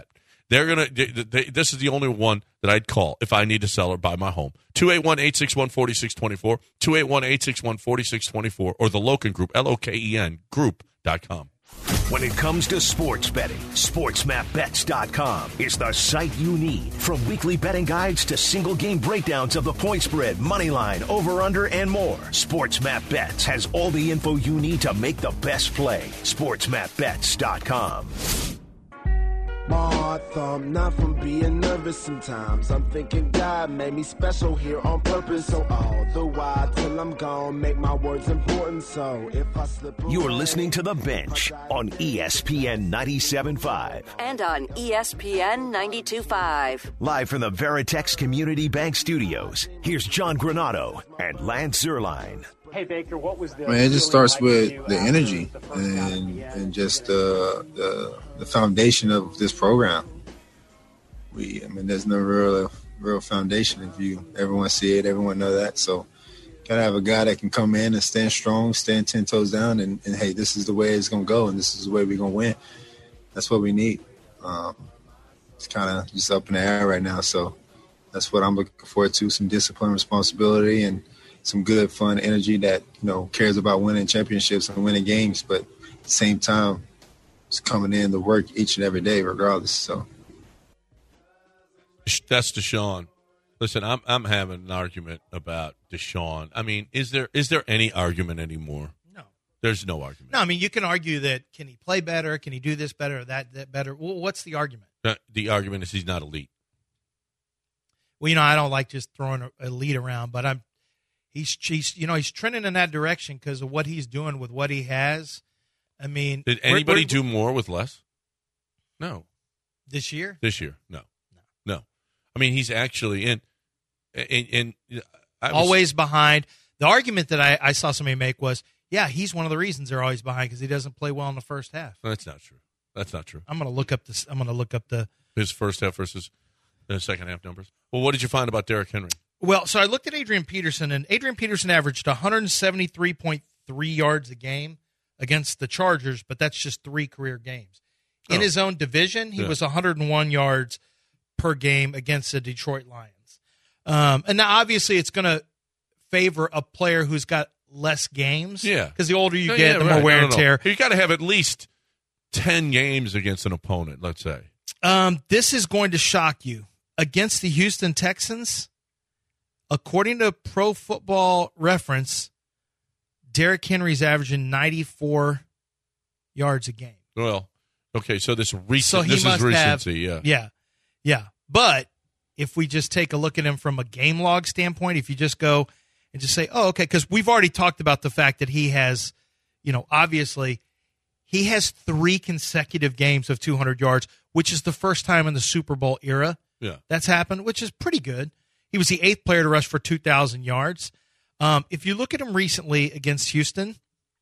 They're gonna. They, they, this is the only one that I'd call if I need to sell or buy my home. two eight one, eight six one, four six two four, two eight one, eight six one, four six two four, or the Loken Group, L O K E N group dot com. When it comes to sports betting, sports map bets dot com is the site you need. From weekly betting guides to single game breakdowns of the point spread, money line, over under, and more, SportsMap Bets has all the info you need to make the best play. sports map bets dot com. My heart thumb, not from being nervous sometimes. I'm thinking God made me special here on purpose. So all the while till I'm gone, make my words important. So if I slip away, You're listening to The Bench on E S P N ninety-seven point five. And on E S P N ninety-two point five. Live from the Veritex Community Bank Studios, here's John Granado and Lance Zierlein. Hey Baker, what was the? I mean, it just starts with the energy and and just uh, the the foundation of this program. We, I mean, there's no real real foundation. If you everyone see it, everyone know that. So, gotta have a guy that can come in and stand strong, stand ten toes down, and, and hey, this is the way it's gonna go, and this is the way we're gonna win. That's what we need. Um, it's kind of just up in the air right now, so that's what I'm looking forward to: some discipline, responsibility, and some good, fun energy that, you know, cares about winning championships and winning games, but at the same time, it's coming in to work each and every day, regardless. So that's Deshaun. Listen, I'm I'm having an argument about Deshaun. I mean, is there is there any argument anymore? No. There's no argument. No, I mean, you can argue that can he play better? Can he do this better or that, that better? Well, what's the argument? Uh, the argument is he's not elite. Well, you know, I don't like just throwing elite around, but I'm he's, he's you know, he's trending in that direction because of what he's doing with what he has. I mean, did anybody we're, we're, do more with less? No. This year? This year, no, no. no. I mean, he's actually in. in, in I was, always behind. The argument that I, I saw somebody make was, yeah, he's one of the reasons they're always behind because he doesn't play well in the first half. That's not true. That's not true. I'm going to look up this. I'm going to look up the his first half versus the second half numbers. Well, what did you find about Derrick Henry? Well, so I looked at Adrian Peterson, and Adrian Peterson averaged one seventy-three point three yards a game against the Chargers, but that's just three career games. In oh. his own division, he yeah. was one hundred one yards per game against the Detroit Lions. Um, and now, obviously, it's going to favor a player who's got less games. Yeah. Because the older you no, get, yeah, the right. more wear no, no, and no. tear. You got to have at least ten games against an opponent, let's say. Um, this is going to shock you. Against the Houston Texans, according to Pro Football Reference, Derrick Henry's averaging ninety-four yards a game. Well, okay, so this recent, so he this must is recency, have, yeah. Yeah, yeah. But if we just take a look at him from a game log standpoint, if you just go and just say, oh, okay, because we've already talked about the fact that he has, you know, obviously he has three consecutive games of two hundred yards, which is the first time in the Super Bowl era yeah. that's happened, which is pretty good. He was the eighth player to rush for two thousand yards. Um, if you look at him recently against Houston,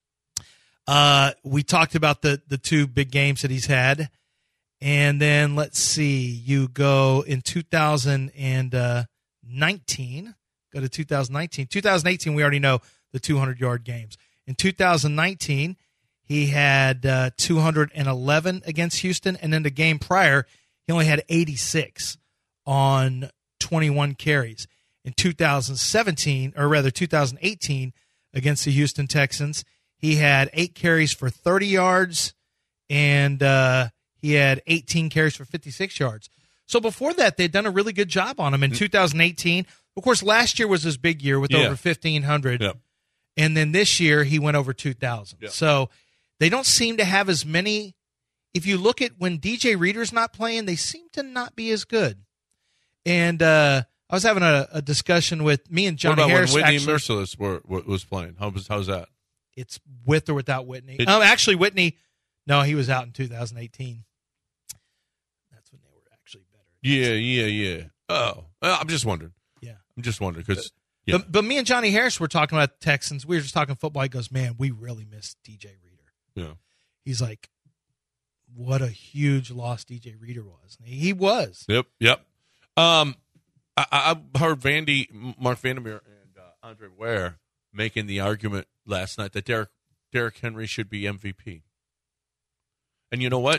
uh, we talked about the, the two big games that he's had. And then let's see, you go in two thousand nineteen, go to two thousand nineteen. two thousand eighteen, we already know the two hundred-yard games. In two thousand nineteen, he had uh, two hundred eleven against Houston, and then the game prior, he only had eighty-six on twenty-one carries. In two thousand seventeen, or rather two thousand eighteen, against the Houston Texans, he had eight carries for thirty yards, and uh, he had eighteen carries for fifty-six yards. So before that, they'd done a really good job on him. In two thousand eighteen, of course, last year was his big year with yeah. over fifteen hundred, yep. and then this year he went over two thousand. Yep. So they don't seem to have as many. If you look at when D J Reader's not playing, they seem to not be as good. And uh, I was having a, a discussion with me and Johnny what about Harris. When Whitney actually, Merciless were, was playing. How was how's that? It's with or without Whitney. It, oh, actually, Whitney. No, he was out in two thousand eighteen. That's when they were actually better. Yeah, yeah, yeah. Oh, well, I'm just wondering. Yeah, I'm just wondering because. Yeah. But, but me and Johnny Harris were talking about the Texans. We were just talking football. He goes, "Man, we really miss D J Reader." Yeah. He's like, "What a huge loss D J Reader was." And he was. Yep. Yep. Um, I, I heard Vandy, Mark Vandermeer, and uh, Andre Ware making the argument last night that Derrick Derrick Henry should be M V P. And you know what?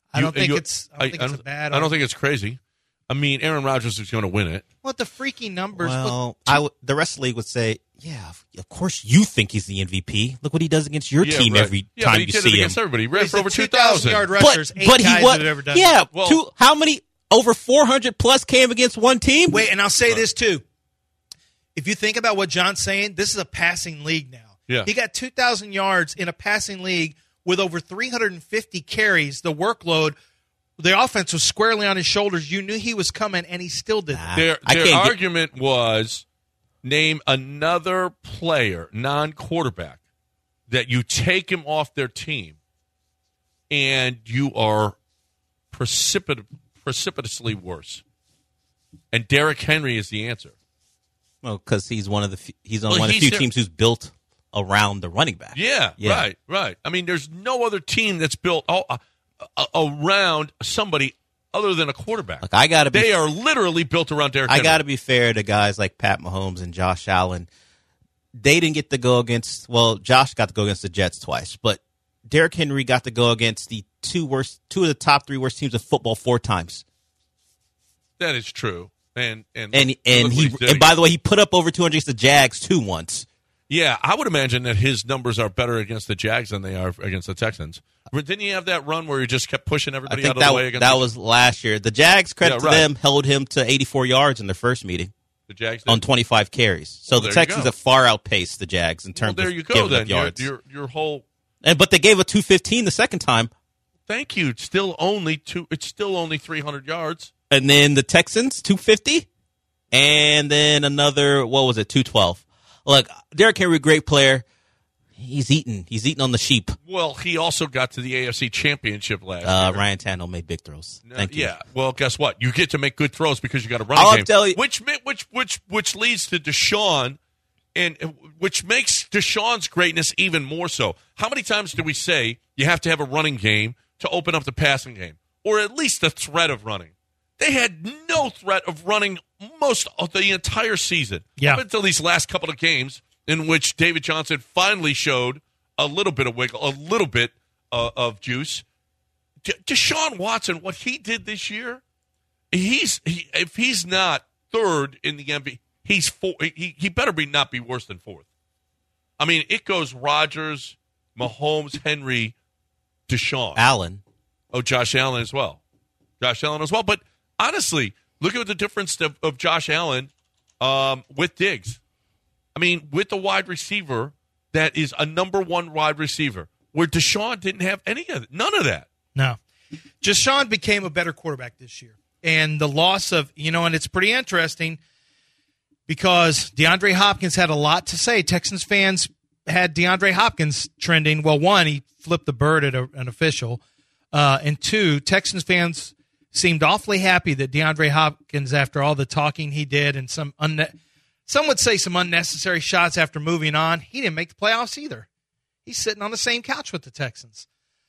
I don't You- think you- it's. I don't think it's a bad. I don't think it's crazy. I mean, Aaron Rodgers is going to win it. What the freaky numbers? Well, look, I w- the rest of the league would say, yeah, of course you think he's the M V P. Look what he does against your Yeah, team right. every yeah, time but he you did see it him. against everybody. He ran he's for the over two two thousand thousand. yard But, rushers. eight but he guys what? that have ever done Yeah, it. Well- two, how many over four hundred plus came against one team? Wait, and I'll say this too. If you think about what John's saying, this is a passing league now. Yeah. He got two thousand yards in a passing league with over three hundred fifty carries. The workload, the offense was squarely on his shoulders. You knew he was coming, and he still did that. Their, I their can't get- argument was name another player, non-quarterback, that you take him off their team, and you are precipit- precipitously worse. And Derrick Henry is the answer. Well, because he's one of the few, he's on Well, one of the he's few there- teams who's built around the running back. Yeah, Yeah. right, right. I mean, there's no other team that's built all, uh, uh, around somebody other than a quarterback. Like I got to be They are literally built around Derrick I Henry. got to be fair to guys like Pat Mahomes and Josh Allen. They didn't get to go against. Well, Josh got to go against the Jets twice, but Derrick Henry got to go against the two worst, two of the top three worst teams of football four times. That is true. And and And look- and look he what he's and by doing. the way, he put up over two hundred against the Jags too once. Yeah, I would imagine that his numbers are better against the Jags than they are against the Texans. But didn't he have that run where he just kept pushing I everybody think out of that the way against that the, was last year. The Jags, credit Yeah, to right. them, held him to eighty-four yards in their first meeting the Jags? Did? on twenty-five carries. So Well, the there you Texans go. have far outpaced the Jags in Well, terms there of you go. giving Then up your, yards. your your whole And but they gave a two fifteen the second time. thank you. It's still only two. It's still only three hundred yards. And then the Texans, two fifty. And then another, what was it, two twelve. Look, Derrick Henry, great player. He's eating. He's eating on the sheep. Well, he also got to the A F C Championship last Uh, year. Ryan Tannehill made big throws. No, Thank you. Yeah. Well, guess what? You get to make good throws because you got a running I'll game, tell you- which ma- which which which leads to Deshaun, and uh, which makes Deshaun's greatness even more so. How many times do we say you have to have a running game to open up the passing game, or at least the threat of running? They had no threat of running most of the entire season. Yeah. Up until these last couple of games in which David Johnson finally showed a little bit of wiggle, a little bit uh, of juice. De- Deshaun Watson, what he did this year, he's he, if he's not third in the M V P, he's four. He, he better be not be worse than fourth. I mean, it goes Rodgers, Mahomes, Henry, Deshaun. Allen. Oh, Josh Allen as well. Josh Allen as well. But honestly, look at the difference of, of Josh Allen um, with Diggs. I mean, with the wide receiver that is a number one wide receiver, where Deshaun didn't have any of it, none of that. No. Deshaun became a better quarterback this year. And the loss of, you know, and it's pretty interesting because DeAndre Hopkins had a lot to say. Texans fans had DeAndre Hopkins trending. Well, one, he flipped the bird at a, an official. Uh, and two, Texans fans seemed awfully happy that DeAndre Hopkins, after all the talking he did and some unne- some would say some unnecessary shots after moving on, he didn't make the playoffs either. He's sitting on the same couch with the Texans.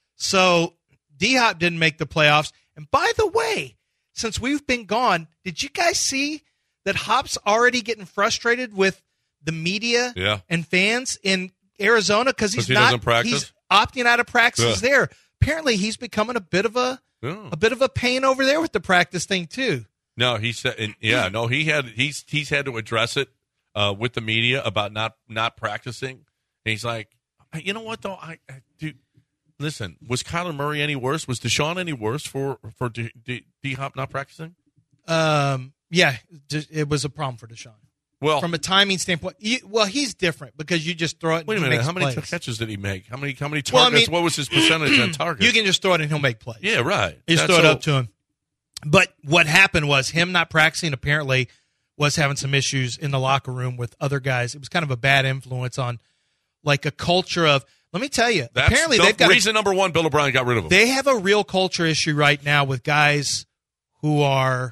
So D-Hop didn't make the playoffs. And by the way, since we've been gone, did you guys see that Hop's already getting frustrated with the media Yeah. and fans in Arizona because he's 'Cause he not doesn't practice? he's opting out of practices Yeah. there. Apparently, he's becoming a bit of a Yeah. a bit of a pain over there with the practice thing too. No, he said, and yeah, no, he had he's he's had to address it uh, with the media about not not practicing. And he's like, you know what though, I, I dude, listen, was Kyler Murray any worse? Was Deshaun any worse for for D, D, D-Hop not practicing? Um, yeah, it was a problem for Deshaun. Well, From a timing standpoint, you, well, he's different because you just throw it. And wait a he minute, makes how many plays. catches did he make? How many how many targets? Well, I mean- what was his percentage on targets? You can just throw it and he'll make plays. yeah, right. You just That's throw it so- up to him. But what happened was him not practicing apparently was having some issues in the locker room with other guys. It was kind of a bad influence on like a culture of, let me tell you, That's apparently the they've got reason number one. Bill O'Brien got rid of him. they have a real culture issue right now with guys who are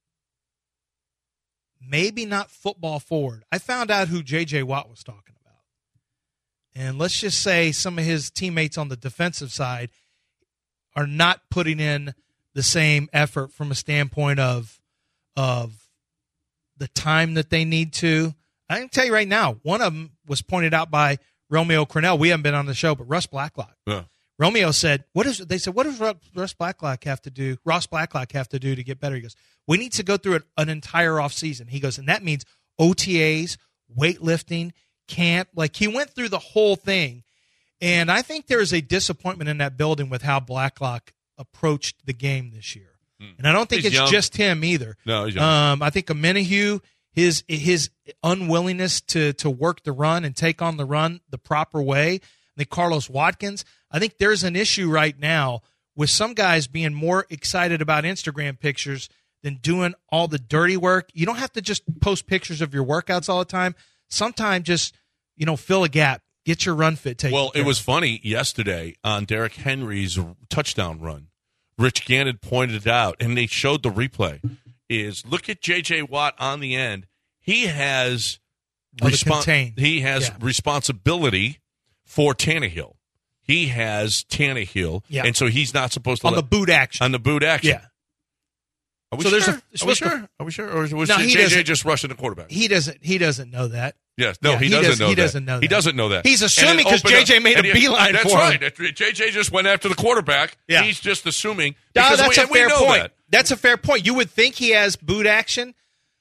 maybe not football forward. I found out who J J Watt was talking about. And let's just say some of his teammates on the defensive side are not putting in the same effort from a standpoint of of the time that they need to. I can tell you right now, one of them was pointed out by Romeo Crennel. We haven't been on the show, but Russ Blacklock. Yeah. Romeo said, "What is?" They said, "What does Ross Blacklock have to do? Ross Blacklock have to do to get better?" He goes, "We need to go through an, an entire off season." He goes, and that means O T As, weightlifting, camp. Like he went through the whole thing, and I think there is a disappointment in that building with how Blacklock approached the game this year. Hmm. And I don't think he's it's young. just him either. No, he's young. Um, I think Amenahue, his his unwillingness to to work the run and take on the run the proper way. I think Carlos Watkins. I think there's an issue right now with some guys being more excited about Instagram pictures than doing all the dirty work. You don't have to just post pictures of your workouts all the time. Sometimes just, you know, fill a gap. Get your run fit taken Well, care it was of. funny yesterday on Derrick Henry's touchdown run. Rich Gannon pointed it out, and they showed the replay, is look at J J. Watt on the end. He has, Oh, the respon- contain. he has Yeah. responsibility for Tannehill. He has Tannehill, Yeah. and so he's not supposed to on let, the boot action. on the boot action. Yeah. Are we So sure? there's a- Are we supposed to- sure? Are we sure? Or was No, he J J doesn't- just rushing the quarterback? He doesn't he doesn't know that. Yes, no, Yeah, he, he doesn't does- know he that. doesn't know He that. doesn't know that. He's And assuming it 'cause opened up- J J made a and he- beeline That's for him. right. That's- J J just went after the quarterback. Yeah. He's just assuming. No, because that's we, a and we fair know point. that. That's a fair point. You would think he has boot action,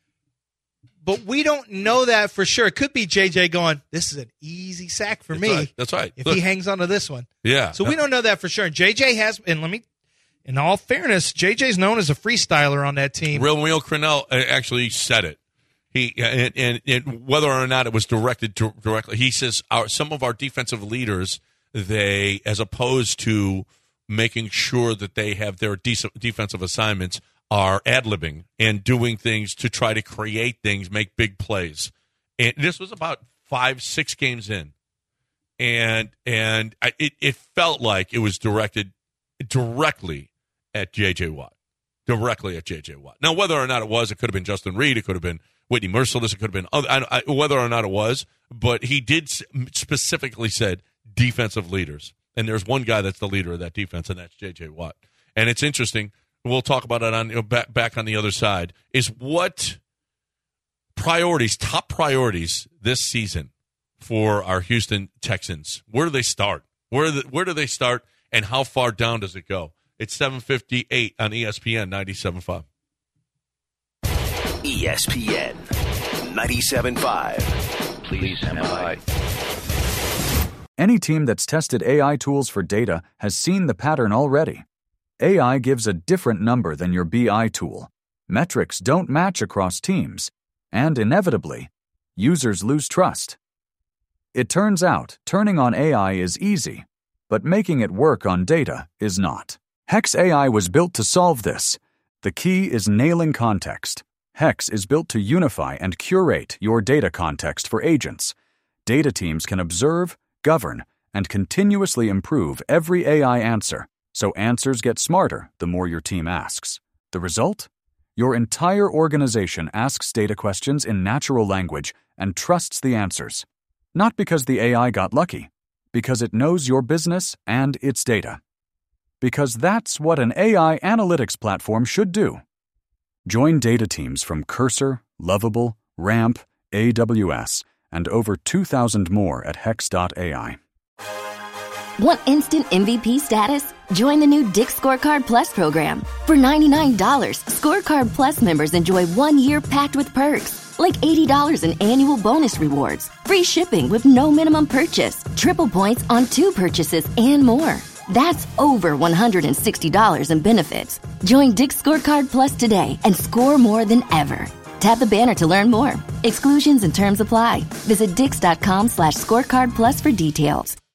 but we don't know that for sure. It could be J J going, this is an easy sack for That's me. right. That's right. If Look. he hangs on to this one. Yeah. So we don't know that for sure. And J J has, and let me, in all fairness, J J's known as a freestyler on that team. Real Will Crennel actually said it. He and, and, and whether or not it was directed to, directly, he says our some of our defensive leaders, they as opposed to making sure that they have their de- defensive assignments, are ad-libbing and doing things to try to create things, make big plays. And this was about five, six games in, and and I, it it felt like it was directed directly at J J. Watt, directly at J J. Watt. Now, whether or not it was, it could have been Justin Reed, it could have been Whitney Merciless, it could have been other, I, I, whether or not it was, but he did specifically said defensive leaders, and there's one guy that's the leader of that defense, and that's J J. Watt. And it's interesting. We'll talk about it on you know, back back on the other side. Is what priorities, top priorities this season for our Houston Texans? Where do they start? Where the, where do they start, and how far down does it go? It's seven fifty-eight on E S P N ninety-seven point five. E S P N ninety-seven point five. Please stand by. Any team that's tested A I tools for data has seen the pattern already. A I gives a different number than your B I tool. Metrics don't match across teams, and inevitably, users lose trust. It turns out turning on A I is easy, but making it work on data is not. Hex A I was built to solve this. The key is nailing context. Hex is built to unify and curate your data context for agents. Data teams can observe, govern, and continuously improve every A I answer, so answers get smarter the more your team asks. The result? Your entire organization asks data questions in natural language and trusts the answers. Not because the A I got lucky, because it knows your business and its data. Because that's what an A I analytics platform should do. Join data teams from Cursor, Lovable, Ramp, A W S, and over two thousand more at hex dot A I. Want instant M V P status? Join the new Dick's Scorecard Plus program. For ninety-nine dollars, Scorecard Plus members enjoy one year packed with perks, like eighty dollars in annual bonus rewards, free shipping with no minimum purchase, triple points on two purchases, and more. That's over one hundred sixty dollars in benefits. Join Dick's Scorecard Plus today and score more than ever. Tap the banner to learn more. Exclusions and terms apply. Visit dix dot com slash scorecard plus for details.